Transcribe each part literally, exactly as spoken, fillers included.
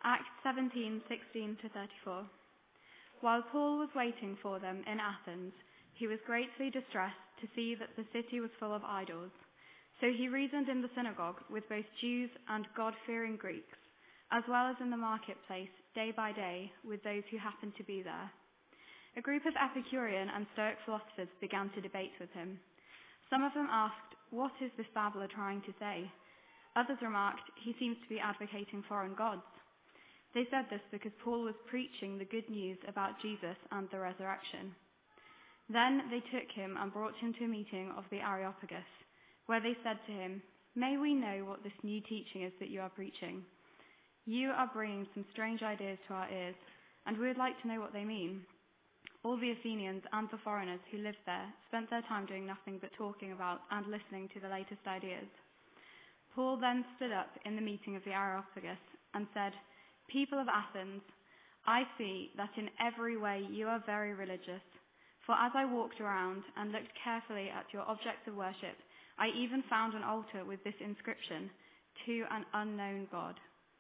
Acts seventeen sixteen to thirty-four. While Paul was waiting for them in Athens, he was greatly distressed to see that the city was full of idols. So he reasoned in the synagogue with both Jews and God-fearing Greeks, as well as in the marketplace day by day with those who happened to be there. A group of Epicurean and Stoic philosophers began to debate with him. Some of them asked, "What is this babbler trying to say?" Others remarked, "He seems to be advocating foreign gods." They said this because Paul was preaching the good news about Jesus and the resurrection. Then they took him and brought him to a meeting of the Areopagus, where they said to him, "May we know what this new teaching is that you are preaching? You are bringing some strange ideas to our ears, and we would like to know what they mean." All the Athenians and the foreigners who lived there spent their time doing nothing but talking about and listening to the latest ideas. Paul then stood up in the meeting of the Areopagus and said, "People of Athens, I see that in every way you are very religious. For as I walked around and looked carefully at your objects of worship, I even found an altar with this inscription, 'To an unknown God.'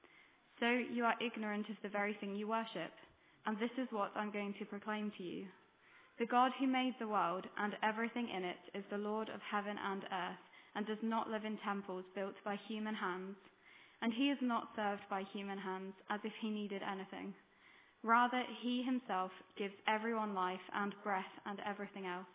So you are ignorant of the very thing you worship, and this is what I'm going to proclaim to you. The God who made the world and everything in it is the Lord of heaven and earth, and does not live in temples built by human hands. And he is not served by human hands as if he needed anything. Rather, he himself gives everyone life and breath and everything else.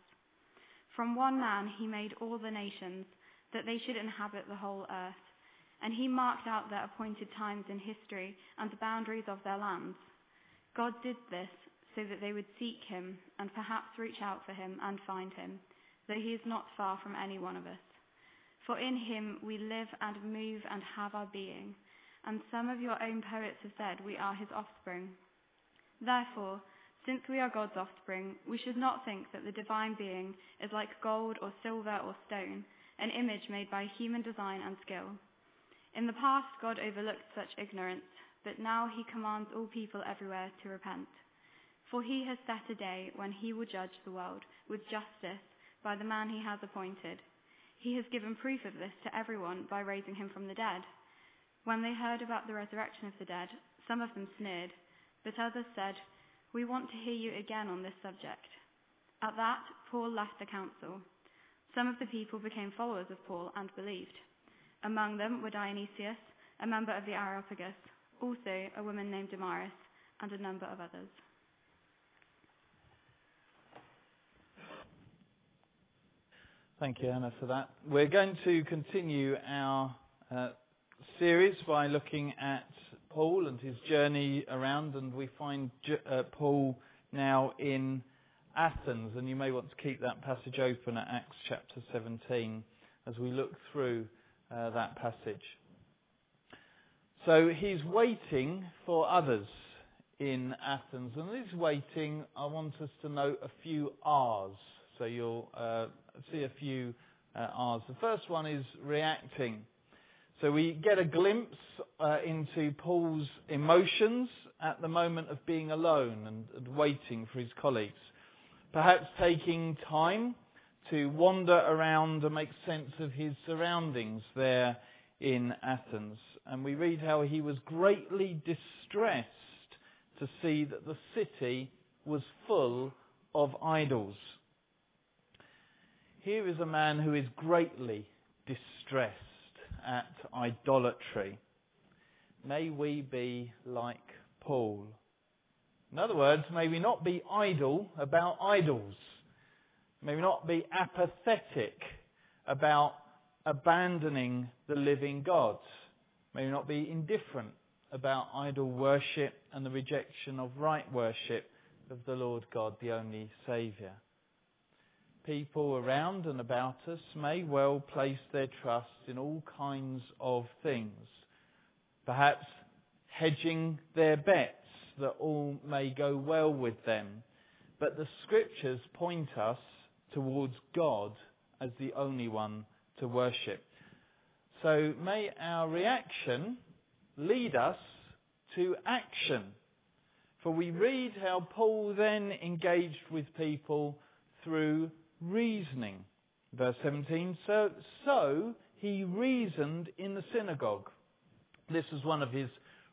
From one man he made all the nations, that they should inhabit the whole earth. And he marked out their appointed times in history and the boundaries of their lands. God did this so that they would seek him and perhaps reach out for him and find him, though he is not far from any one of us. For in him we live and move and have our being, and some of your own poets have said we are his offspring. Therefore, since we are God's offspring, we should not think that the divine being is like gold or silver or stone, an image made by human design and skill. In the past, God overlooked such ignorance, but now he commands all people everywhere to repent. For he has set a day when he will judge the world with justice by the man he has appointed. He has given proof of this to everyone by raising him from the dead. When they heard about the resurrection of the dead, some of them sneered, but others said, "We want to hear you again on this subject." At that, Paul left the council. Some of the people became followers of Paul and believed. Among them were Dionysius, a member of the Areopagus, also a woman named Damaris, and a number of others. Thank you, Anna, for that. We're going to continue our uh, series by looking at Paul and his journey around, and we find uh, Paul now in Athens, and you may want to keep that passage open at Acts chapter seventeen as we look through uh, that passage. So he's waiting for others in Athens, and this waiting, I want us to note a few R's. So you'll uh, see a few uh, R's. The first one is reacting. So we get a glimpse uh, into Paul's emotions at the moment of being alone and, and waiting for his colleagues. Perhaps taking time to wander around and make sense of his surroundings there in Athens. And we read how he was greatly distressed to see that the city was full of idols. Here is a man who is greatly distressed at idolatry. May we be like Paul. In other words, may we not be idle about idols. May we not be apathetic about abandoning the living God. May we not be indifferent about idol worship and the rejection of right worship of the Lord God, the only Saviour. People around and about us may well place their trust in all kinds of things, perhaps hedging their bets that all may go well with them. But the Scriptures point us towards God as the only one to worship. So may our reaction lead us to action. For we read how Paul then engaged with people through reasoning. Verse seventeen, so, so he reasoned in the synagogue. This was one of his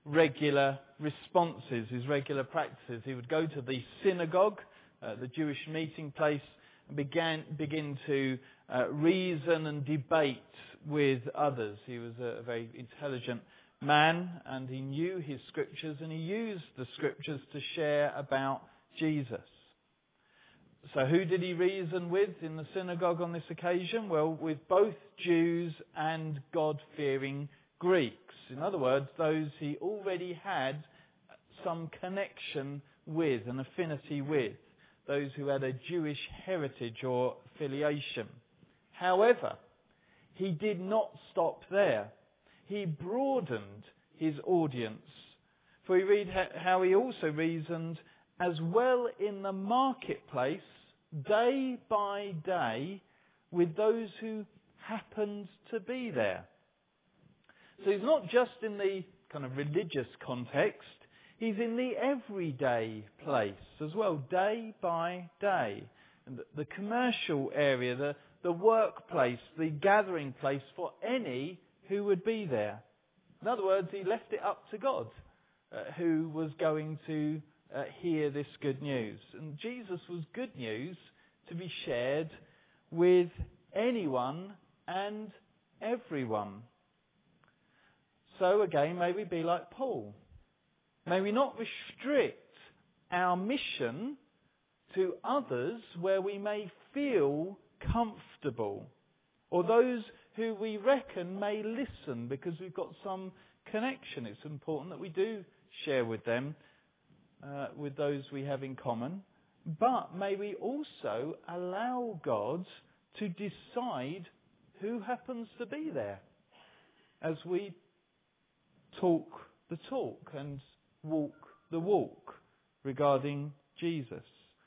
regular responses, his regular practices. He would go to the synagogue, uh, the Jewish meeting place, and began, begin to uh, reason and debate with others. He was a, a very intelligent man, and he knew his scriptures, and he used the scriptures to share about Jesus. So who did he reason with in the synagogue on this occasion? Well, with both Jews and God-fearing Greeks. In other words, those he already had some connection with, an affinity with, those who had a Jewish heritage or affiliation. However, he did not stop there. He broadened his audience. For we read how he also reasoned as well in the marketplace, day by day, with those who happened to be there. So he's not just in the kind of religious context, he's in the everyday place as well, day by day. And the commercial area, the, the workplace, the gathering place for any who would be there. In other words, he left it up to God, uh, who was going to uh, hear this good news. And Jesus was good news to be shared with anyone and everyone. So again, may we be like Paul. May we not restrict our mission to others where we may feel comfortable, or those who we reckon may listen because we've got some connection. It's important that we do share with them, uh, with those we have in common. But may we also allow God to decide who happens to be there as we talk the talk and walk the walk regarding Jesus.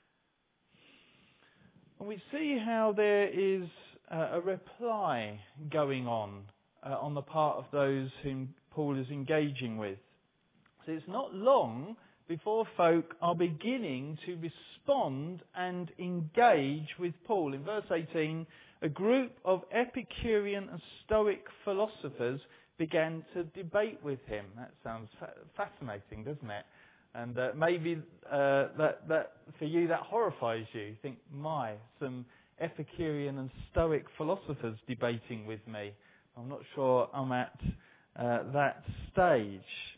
And we see how there is uh, a reply going on uh, on the part of those whom Paul is engaging with. So it's not long before folk are beginning to respond and engage with Paul. In verse eighteen, a group of Epicurean and Stoic philosophers began to debate with him. That sounds fa- fascinating, doesn't it? And uh, maybe uh, that, that for you that horrifies you. You think, my, some Epicurean and Stoic philosophers debating with me. I'm not sure I'm at uh, that stage.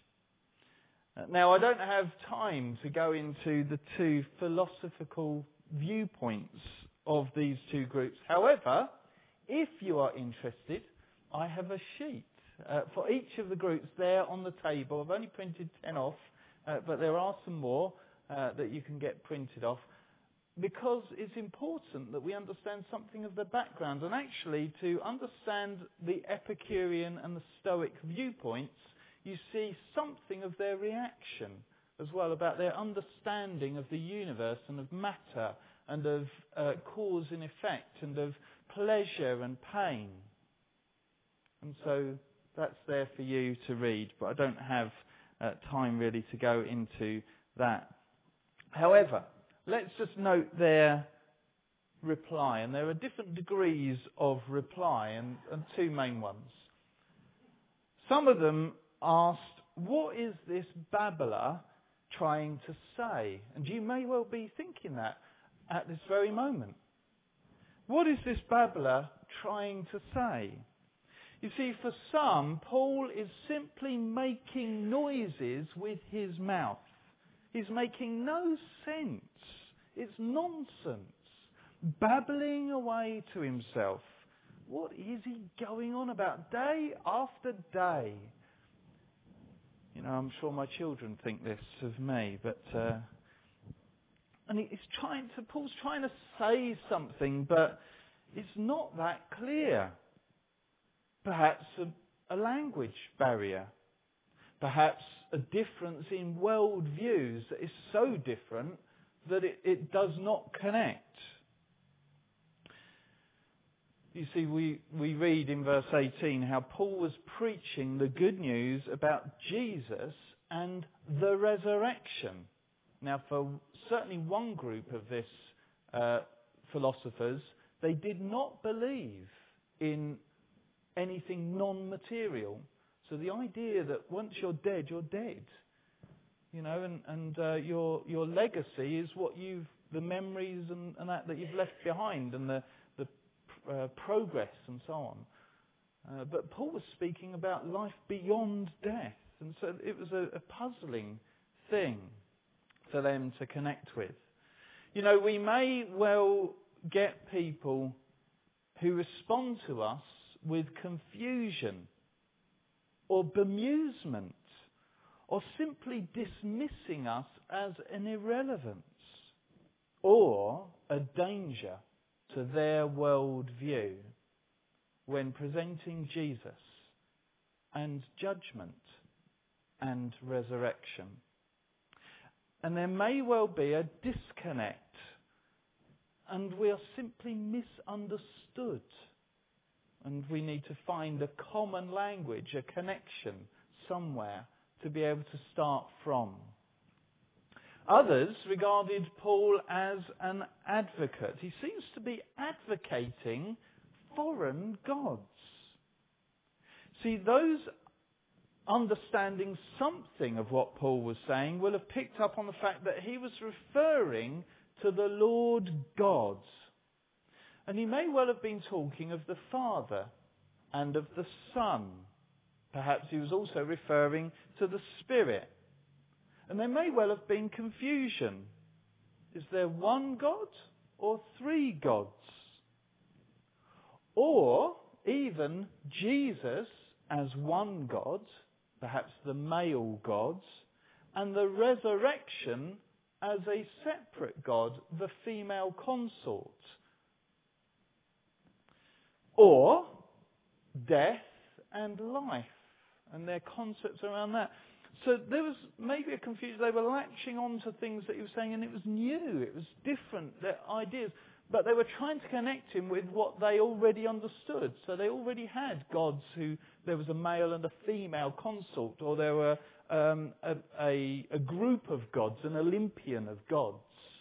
Uh, now, I don't have time to go into the two philosophical viewpoints of these two groups. However, if you are interested, I have a sheet uh, for each of the groups there on the table. I've only printed ten off, uh, but there are some more uh, that you can get printed off, because it's important that we understand something of the background. And actually, to understand the Epicurean and the Stoic viewpoints, you see something of their reaction as well, about their understanding of the universe and of matter and of uh, cause and effect and of pleasure and pain. And so that's there for you to read, but I don't have uh, time really to go into that. However, let's just note their reply, and there are different degrees of reply, and, and two main ones. Some of them asked, what is this babbler trying to say? And you may well be thinking that at this very moment. What is this babbler trying to say? You see, for some, Paul is simply making noises with his mouth. He's making no sense. It's nonsense. Babbling away to himself. What is he going on about day after day? You know, I'm sure my children think this of me, but uh, and he's trying to. Paul's trying to say something, but it's not that clear. Perhaps a, a language barrier, perhaps a difference in world views that is so different that it, it does not connect. You see, we, we read in verse eighteen how Paul was preaching the good news about Jesus and the resurrection. Now, for certainly one group of this uh, philosophers, they did not believe in anything non-material. So the idea that once you're dead, you're dead. You know, and, and uh, your your legacy is what you've, the memories and, and that that you've left behind, and the, the uh, progress and so on. Uh, but Paul was speaking about life beyond death. And so it was a, a puzzling thing for them to connect with. You know, we may well get people who respond to us with confusion or bemusement or simply dismissing us as an irrelevance or a danger to their worldview when presenting Jesus and judgment and resurrection. And there may well be a disconnect, and we are simply misunderstood. And we need to find a common language, a connection somewhere to be able to start from. Others regarded Paul as an advocate. He seems to be advocating foreign gods. See, those understanding something of what Paul was saying will have picked up on the fact that he was referring to the Lord God. And he may well have been talking of the Father and of the Son. Perhaps he was also referring to the Spirit. And there may well have been confusion. Is there one God or three gods? Or even Jesus as one God, perhaps the male gods, and the resurrection as a separate God, the female consort. Or death and life, and their concepts around that. So there was maybe a confusion. They were latching on to things that he was saying, and it was new, it was different, their ideas. But they were trying to connect him with what they already understood. So they already had gods who, there was a male and a female consort, or there were um, a, a, a group of gods, an Olympian of gods.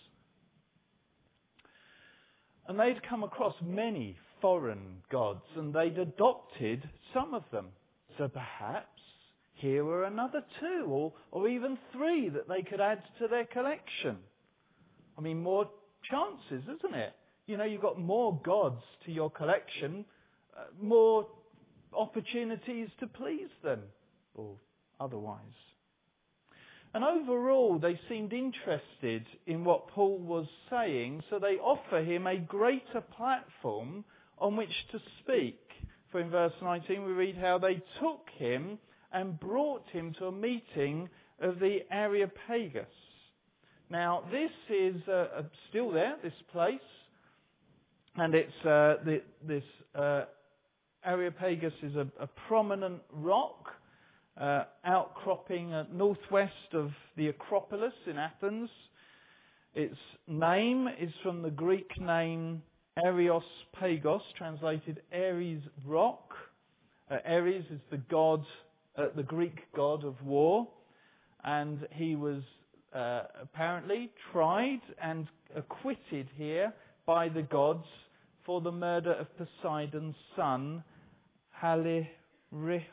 And they'd come across many foreign gods, and they'd adopted some of them. So perhaps here were another two, or, or even three that they could add to their collection. I mean, more chances, isn't it? You know, you've got more gods to your collection, uh, more opportunities to please them, or otherwise. And overall, they seemed interested in what Paul was saying, so they offer him a greater platform on which to speak. For in verse nineteen we read how they took him and brought him to a meeting of the Areopagus. Now, this is uh, still there, this place, and it's uh, the, this uh, Areopagus is a, a prominent rock uh, outcropping uh, northwest of the Acropolis in Athens. Its name is from the Greek name Areos Pagos, translated Ares rock. Uh, Ares is the god, uh, the Greek god of war, and he was uh, apparently tried and acquitted here by the gods for the murder of Poseidon's son, Halirrhothius.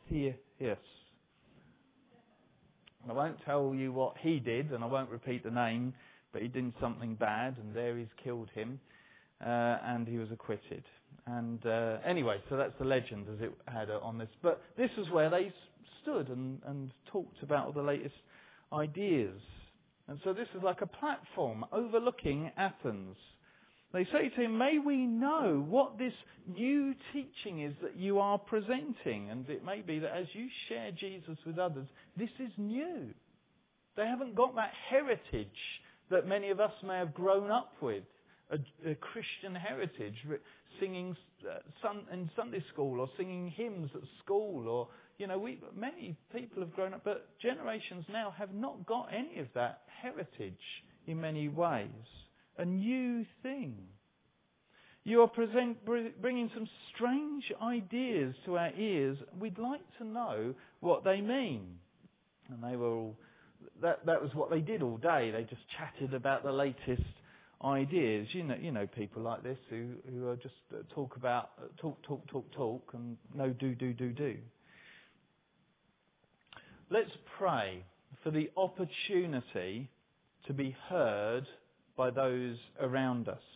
I won't tell you what he did, and I won't repeat the name, but he did something bad, and Ares killed him. Uh, and he was acquitted. And uh, anyway, so that's the legend as it had uh, on this. But this is where they stood and, and talked about all the latest ideas. And so this is like a platform overlooking Athens. They say to him, may we know what this new teaching is that you are presenting? And it may be that as you share Jesus with others, this is new. They haven't got that heritage that many of us may have grown up with. A, a Christian heritage, singing uh, sun, in Sunday school, or singing hymns at school, or you know, we many people have grown up, but generations now have not got any of that heritage in many ways. A new thing. You are present, bringing some strange ideas to our ears. We'd like to know what they mean. And they were all that. That was what they did all day. They just chatted about the latest ideas. You know, you know, people like this who who are just uh, talk about uh, talk, talk, talk, talk, and no do, do, do, do. Let's pray for the opportunity to be heard by those around us.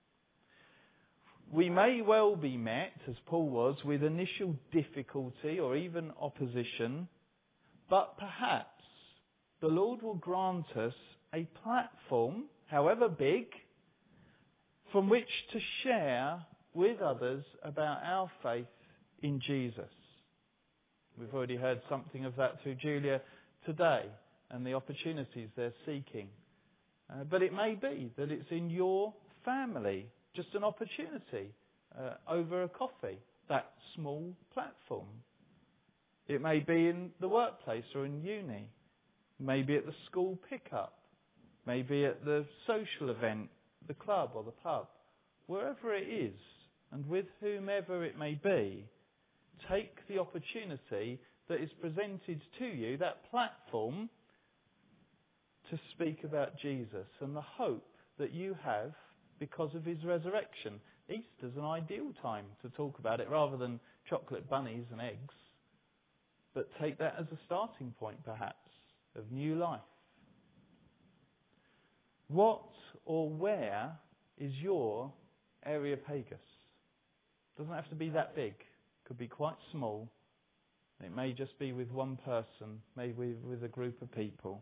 We may well be met, as Paul was, with initial difficulty or even opposition, but perhaps the Lord will grant us a platform, however big, from which to share with others about our faith in Jesus. We've already heard something of that through Julia today and the opportunities they're seeking. Uh, but it may be that it's in your family, just an opportunity uh, over a coffee, that small platform. It may be in the workplace or in uni, maybe at the school pickup, maybe at the social event, the club or the pub, wherever it is, and with whomever it may be, take the opportunity that is presented to you, that platform, to speak about Jesus and the hope that you have because of his resurrection. Easter's an ideal time to talk about it rather than chocolate bunnies and eggs. But take that as a starting point, perhaps, of new life. What or where is your Areopagus? Doesn't have to be that big. Could be quite small. It may just be with one person, maybe with a group of people.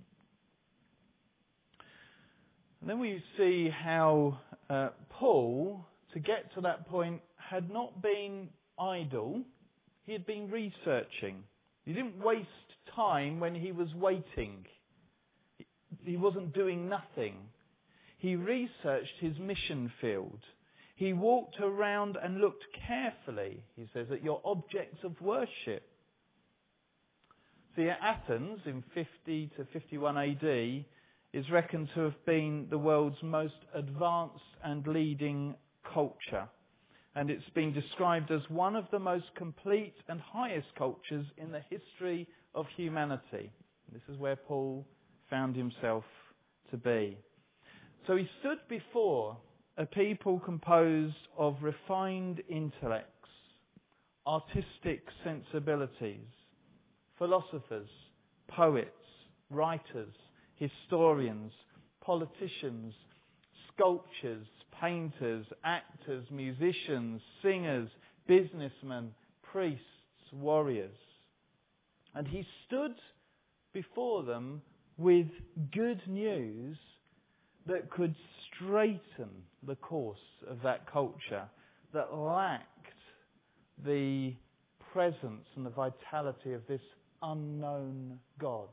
And then we see how uh, Paul, to get to that point, had not been idle. He had been researching. He didn't waste time when he was waiting. He wasn't doing nothing. He researched his mission field. He walked around and looked carefully, he says, at your objects of worship. See, at Athens in fifty to fifty-one A D is reckoned to have been the world's most advanced and leading culture. And it's been described as one of the most complete and highest cultures in the history of humanity. This is where Paul found himself to be. So he stood before a people composed of refined intellects, artistic sensibilities, philosophers, poets, writers, historians, politicians, sculptors, painters, actors, musicians, singers, businessmen, priests, warriors. And he stood before them with good news that could straighten the course of that culture that lacked the presence and the vitality of this unknown God.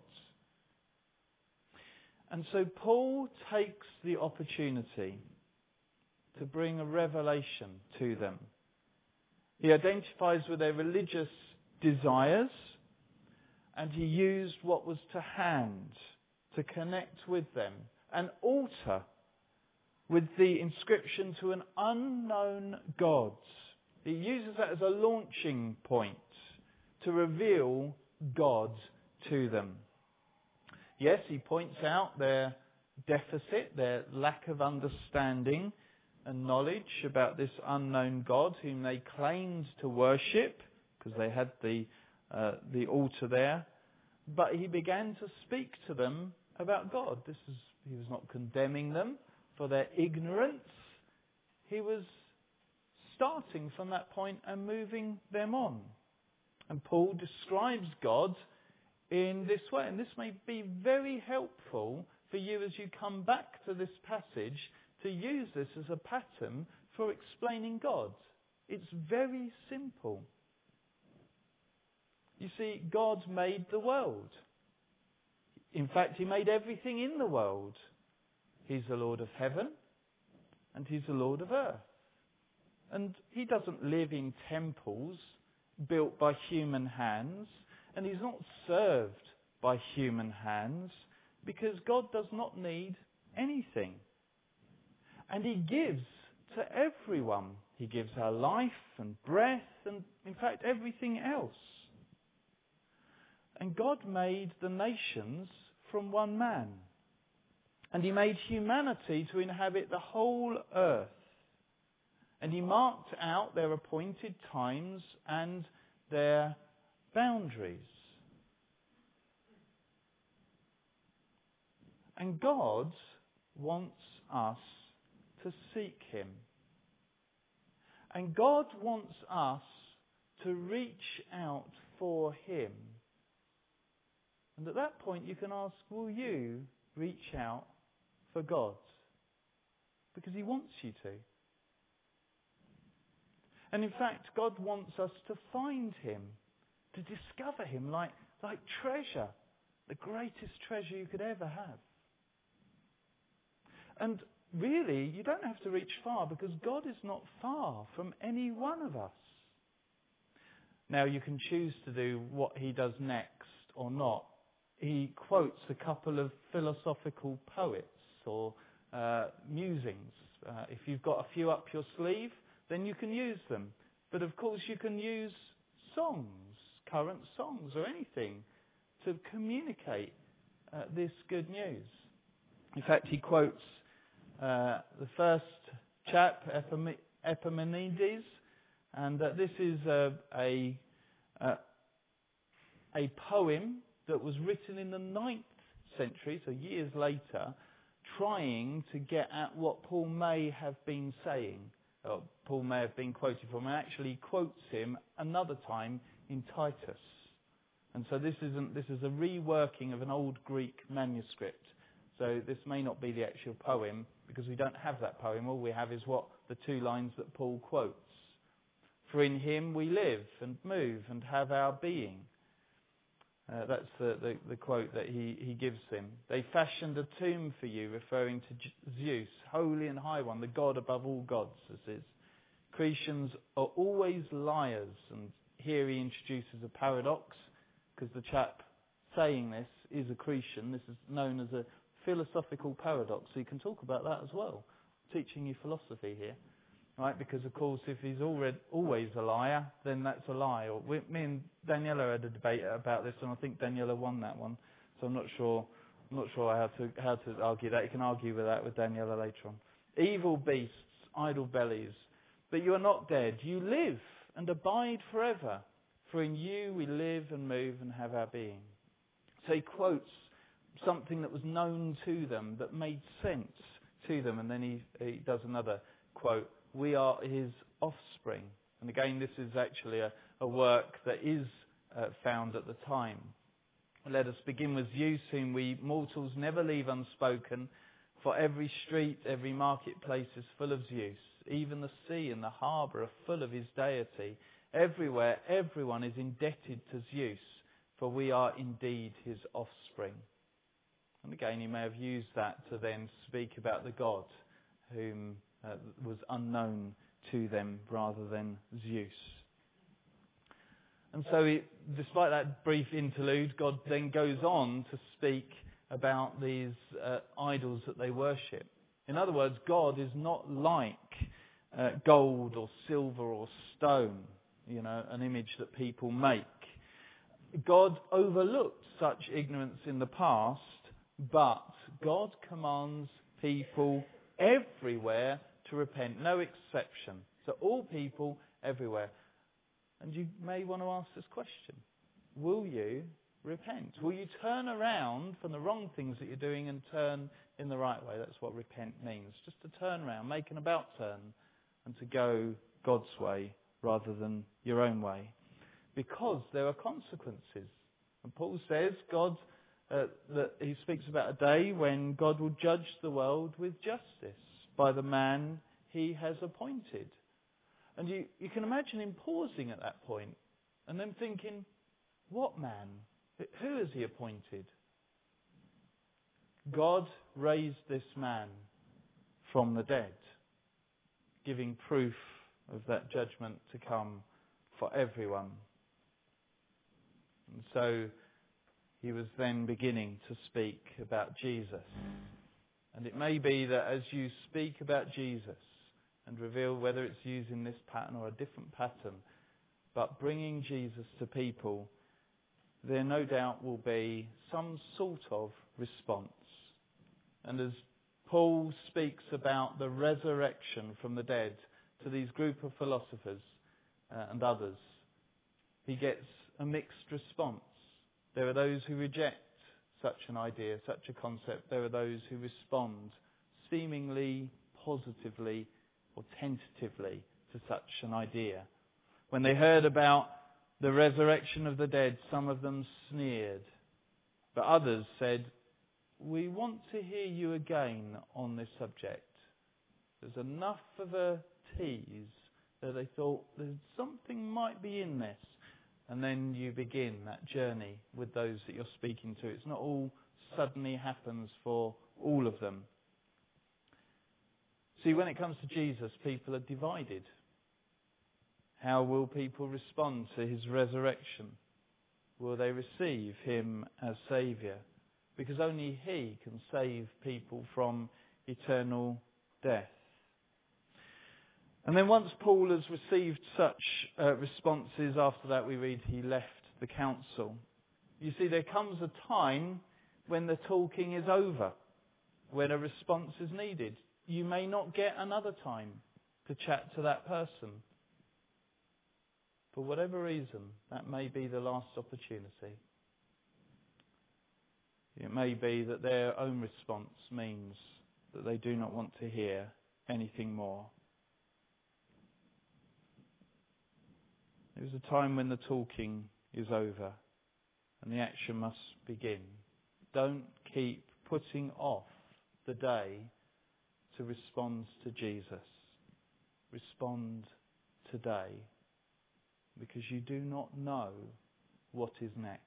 And so Paul takes the opportunity to bring a revelation to them. He identifies with their religious desires, and he used what was to hand to connect with them, an altar with the inscription to an unknown God. He uses that as a launching point to reveal God to them. Yes, he points out their deficit, their lack of understanding and knowledge about this unknown God whom they claimed to worship, because they had the uh, the altar there. But he began to speak to them about God. This is, he was not condemning them for their ignorance. He was starting from that point and moving them on. And Paul describes God in this way. And this may be very helpful for you as you come back to this passage to use this as a pattern for explaining God. It's very simple. You see, God made the world. In fact, he made everything in the world. He's the Lord of heaven and he's the Lord of earth. And he doesn't live in temples built by human hands, and he's not served by human hands, because God does not need anything. And he gives to everyone. He gives her life and breath and, in fact, everything else. And God made the nations from one man. And he made humanity to inhabit the whole earth. And he marked out their appointed times and their boundaries. And God wants us to seek him. And God wants us to reach out for him. And at that point you can ask, will you reach out for God? Because he wants you to. And in fact, God wants us to find him, to discover him like, like treasure, the greatest treasure you could ever have. And really, you don't have to reach far because God is not far from any one of us. Now, you can choose to do what he does next or not. He quotes a couple of philosophical poets or uh, musings. Uh, if you've got a few up your sleeve, then you can use them. But of course, you can use songs, current songs or anything to communicate uh, this good news. In fact, he quotes uh, the first chap, Epim- Epimenides, and uh, this is a, a, a, a poem that was written in the ninth century, so years later, trying to get at what Paul may have been saying, or Paul may have been quoted from, and actually quotes him another time in Titus. And so this isn't this is a reworking of an old Greek manuscript. So this may not be the actual poem, because we don't have that poem. All we have is what the two lines that Paul quotes. For in him we live and move and have our being. Uh, that's the, the, the quote that he, he gives him. They fashioned a tomb for you, referring to Zeus, holy and high one, the god above all gods, as is. Cretans are always liars, and here he introduces a paradox, because the chap saying this is a Cretan. This is known as a philosophical paradox, so you can talk about that as well. I'm teaching you philosophy here, right? Because of course, if he's already always a liar, then that's a lie. Or we, me and Daniela had a debate about this, and I think Daniela won that one. So I'm not sure, I'm not sure how to how to argue that. You can argue with that with Daniela later on. Evil beasts, idle bellies, but you are not dead. You live and abide forever. For in you we live and move and have our being. So he quotes something that was known to them, that made sense to them, and then he, he does another quote. We are his offspring. And again, this is actually a, a work that is uh, found at the time. Let us begin with Zeus, whom we mortals never leave unspoken. For every street, every marketplace is full of Zeus. Even the sea and the harbour are full of his deity. Everywhere, everyone is indebted to Zeus, for we are indeed his offspring. And again, he may have used that to then speak about the God whom uh, was unknown to them rather than Zeus. And so, he, despite that brief interlude, God then goes on to speak about these uh, idols that they worship. In other words, God is not like uh, gold or silver or stone, you know, an image that people make. God overlooked such ignorance in the past, but God commands people everywhere to repent, no exception. So all people everywhere. And you may want to ask this question. Will you repent? Will you turn around from the wrong things that you're doing and turn in the right way? That's what repent means. Just to turn around, make an about turn, and to go God's way rather than your own way. Because there are consequences. And Paul says God uh, that he speaks about a day when God will judge the world with justice by the man he has appointed. And you, you can imagine him pausing at that point and then thinking, what man? Who has he appointed? God raised this man from the dead, giving proof of that judgment to come for everyone. And so he was then beginning to speak about Jesus. And it may be that as you speak about Jesus and reveal whether it's using this pattern or a different pattern, but bringing Jesus to people, there no doubt will be some sort of response. And as Paul speaks about the resurrection from the dead to these group of philosophers uh, and others, he gets a mixed response. There are those who reject such an idea, such a concept. There are those who respond seemingly positively or tentatively to such an idea. When they heard about the resurrection of the dead, some of them sneered, but others said, "We want to hear you again on this subject." There's enough of a tease that they thought there's something might be in this. And then you begin that journey with those that you're speaking to. It's not all suddenly happens for all of them. See, when it comes to Jesus, people are divided. How will people respond to his resurrection? Will they receive him as Saviour? Because only he can save people from eternal death. And then once Paul has received such uh, responses, after that we read he left the council. You see, there comes a time when the talking is over, when a response is needed. You may not get another time to chat to that person. For whatever reason, that may be the last opportunity. It may be that their own response means that they do not want to hear anything more. There's a time when the talking is over and the action must begin. Don't keep putting off the day to respond to Jesus. Respond today, because you do not know what is next.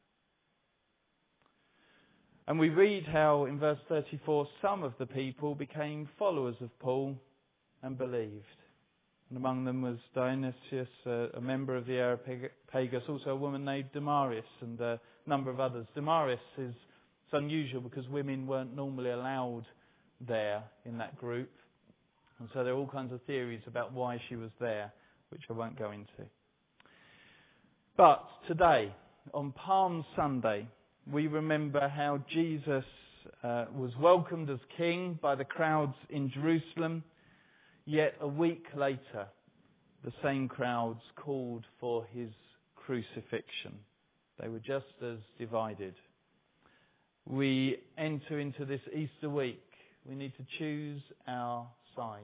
And we read how in verse thirty-four some of the people became followers of Paul and believed. And among them was Dionysius, uh, a member of the Areopagus, also a woman named Damaris, and a number of others. Damaris is it's unusual because women weren't normally allowed there in that group. And so there are all kinds of theories about why she was there, which I won't go into. But today, on Palm Sunday, we remember how Jesus uh, was welcomed as king by the crowds in Jerusalem. Yet a week later, the same crowds called for his crucifixion. They were just as divided. We enter into this Easter week. We need to choose our sides.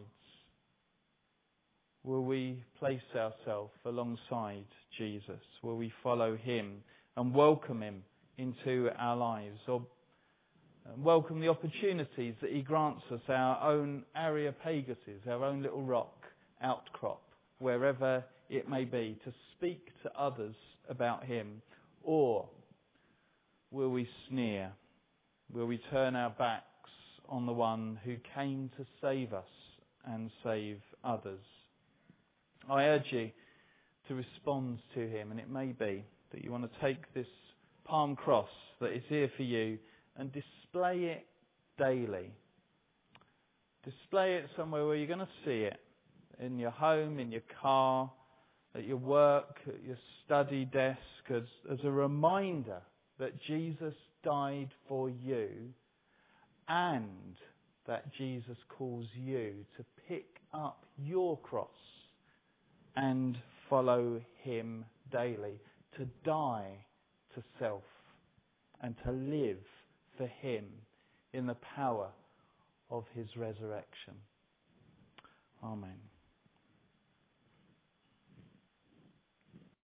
Will we place ourselves alongside Jesus? Will we follow him and welcome him into our lives? Or welcome the opportunities that he grants us, our own Areopaguses, our own little rock outcrop, wherever it may be, to speak to others about him? Or will we sneer? Will we turn our backs on the one who came to save us and save others? I urge you to respond to him, and it may be that you want to take this palm cross that is here for you and display it daily. Display it somewhere where you're going to see it. In your home, in your car, at your work, at your study desk, as, as a reminder that Jesus died for you and that Jesus calls you to pick up your cross and follow him daily, to die to self and to live for him in the power of his resurrection. Amen.